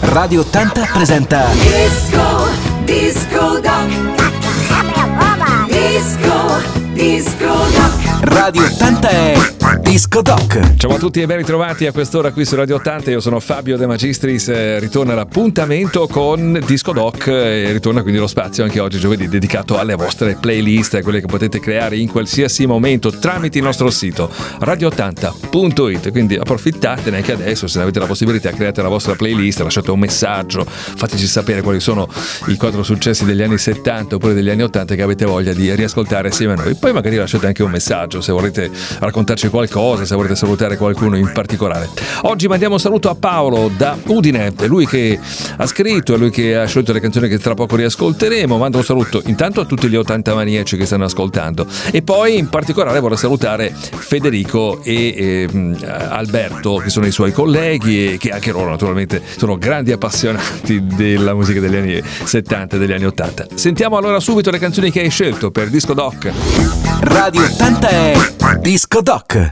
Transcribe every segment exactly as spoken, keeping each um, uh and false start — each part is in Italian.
Radio ottanta presenta Disco, Disco Doc. Disco, Disco Doc. Radio ottanta è Disco Doc. Ciao a tutti e ben ritrovati a quest'ora qui su Radio ottanta. Io sono Fabio De Magistris. eh, Ritorna l'appuntamento con Disco Doc e ritorna quindi lo spazio anche oggi giovedì dedicato alle vostre playlist, quelle che potete creare in qualsiasi momento tramite il nostro sito radio ottanta punto it. Quindi approfittatene anche adesso, se ne avete la possibilità, create la vostra playlist, lasciate un messaggio, fateci sapere quali sono i quattro successi degli anni settanta oppure degli anni ottanta che avete voglia di riascoltare assieme a noi. Poi magari lasciate anche un messaggio se volete raccontarci qualcosa, se volete salutare qualcuno in particolare. Oggi mandiamo un saluto a Paolo da Udine, è lui che ha scritto, è lui che ha scelto le canzoni che tra poco riascolteremo. Mando un saluto intanto a tutti gli ottanta maniaci che stanno ascoltando e poi in particolare vorrei salutare Federico e eh, Alberto, che sono i suoi colleghi e che anche loro naturalmente sono grandi appassionati della musica degli anni settanta e degli anni ottanta. Sentiamo allora subito le canzoni che hai scelto per Disco Doc. Radio ottanta è Disco Doc.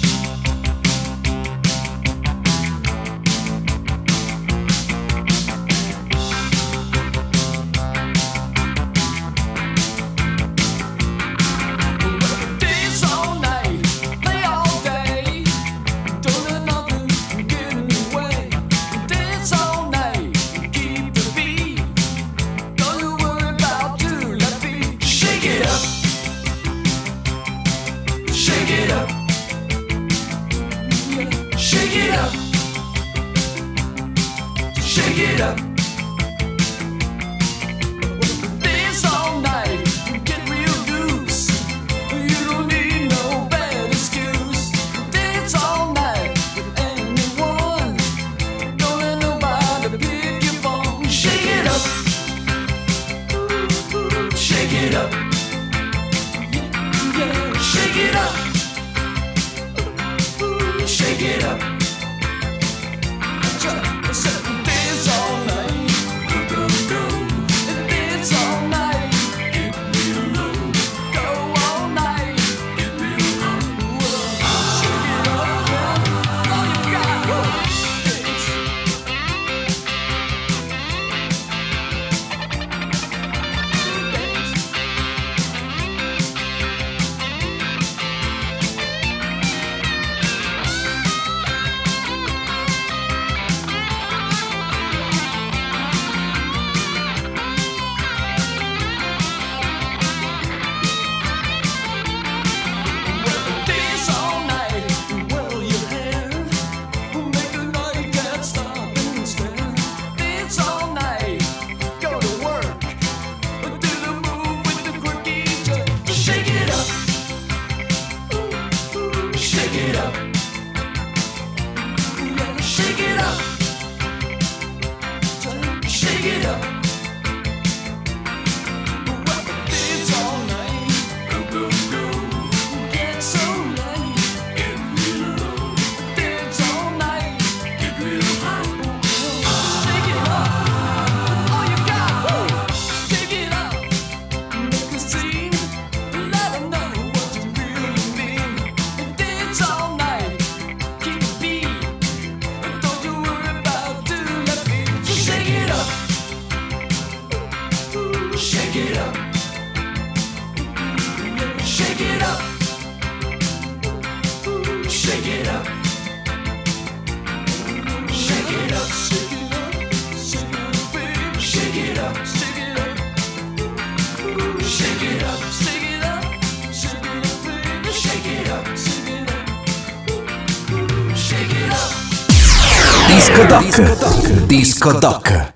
Disco Doc. Disco Doc.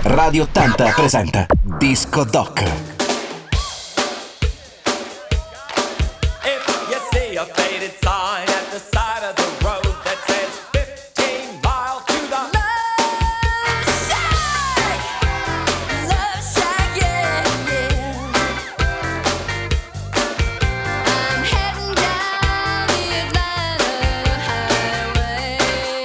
Radio ottanta presenta Disco Doc. If you see a faded sign at the side of the road that says fifteen miles to the Love Shack, Love Shack, yeah, yeah. I'm heading down the Atlanta highway,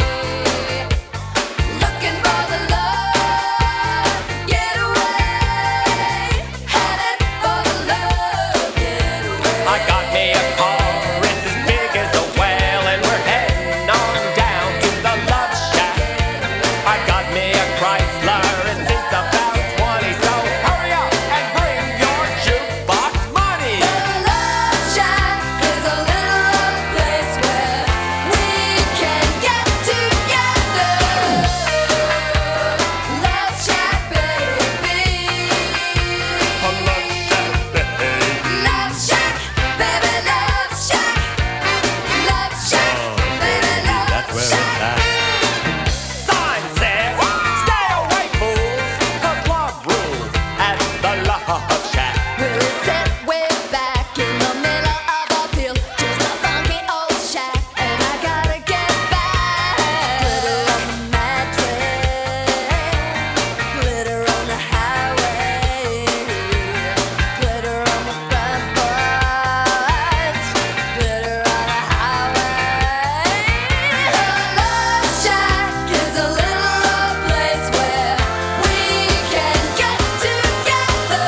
looking for the love getaway, headed for the love getaway. I got me a car, it's as big as a whale, and we're heading on down to the Love Shack. I got me a Chrysler, it seats about twenty, so hurry up and bring your jukebox money. The Love Shack is a little old place where we can get together. Love Shack, baby. Love Shack, baby, Love Shack. Love Shack, baby, Love Shack. Sign says, stay away, fools, 'cause love rules at the Love Shack. We're set way back in the middle of a field, just a funky old shack, and I gotta get back. Glitter on the mattress, glitter on the highway, glitter on the front porch, glitter on the highway. The Love Shack is a little old place where we can get together.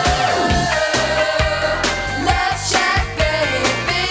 Love Shack, baby.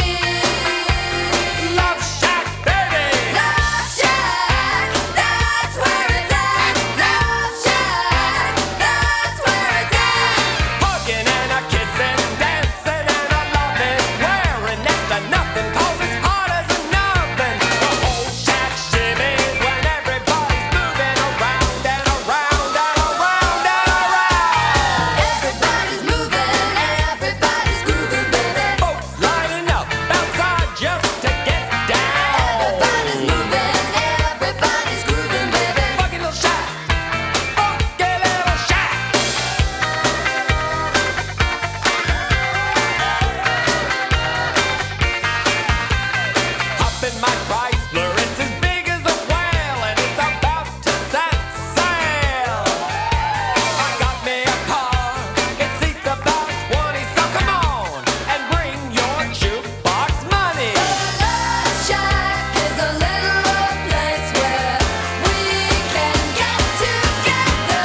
Love Shack, baby! Love Shack, that's where it's at. Love Shack, that's where it's at. Hugging and a kissing, dancing and a loving, wearing next to nothing, 'cause it's hard as a nothing. The whole shack shimmies when everybody's moving around and around and around and around. Everybody's moving, everybody's grooving, baby. Folks lining up outside just to get down. Everybody's moving, everybody's grooving, baby. Funky little shack, funky little shack. Hop in my Chrysler, it's as big as a whale, and it's about to set sail. I got me a car, it seats about twenty, so come on and bring your jukebox money. Love Shack is a little old place where we can get together.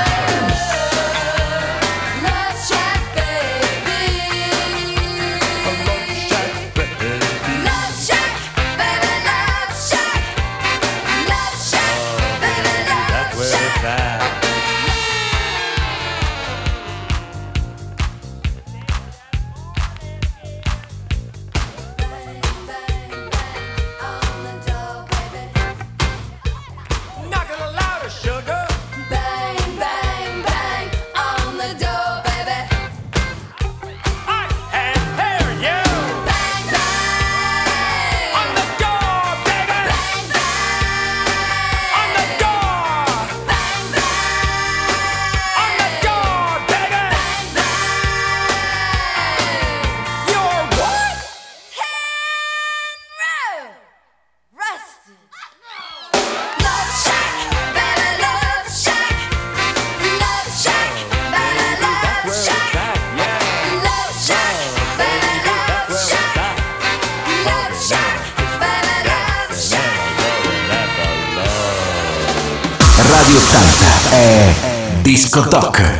Love Shack, baby. Love Shack, baby, Love Shack. Love Shack, baby, Love Shack. Bang, bang, bang on the door, baby. Knock it louder, sugar. Bang, bang, bang on the door, baby. I can hear you. Bang, bang On the door, baby. bang, bang On the door. bang, bang On the door, baby. bang, bang. You're what? Road rusted. Love Shack, baby, Love Shack. Love Shack, baby, Love Shack. Love Shack, baby, Love Shack. Love Shack, baby, Love Shack. Radio ottanta è Disco Doc.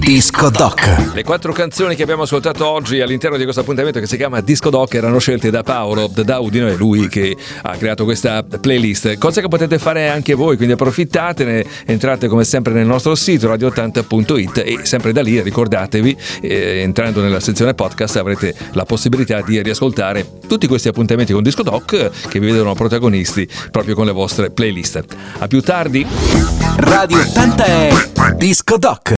Disco Doc. Le quattro canzoni che abbiamo ascoltato oggi all'interno di questo appuntamento che si chiama Disco Doc erano scelte da Paolo da Daudino, è lui che ha creato questa playlist, cosa che potete fare anche voi, quindi approfittatene, entrate come sempre nel nostro sito radio ottanta punto it e sempre da lì ricordatevi, eh, entrando nella sezione podcast avrete la possibilità di riascoltare tutti questi appuntamenti con Disco Doc che vi vedono protagonisti proprio con le vostre playlist. A più tardi. Radio ottanta è Disco Doc.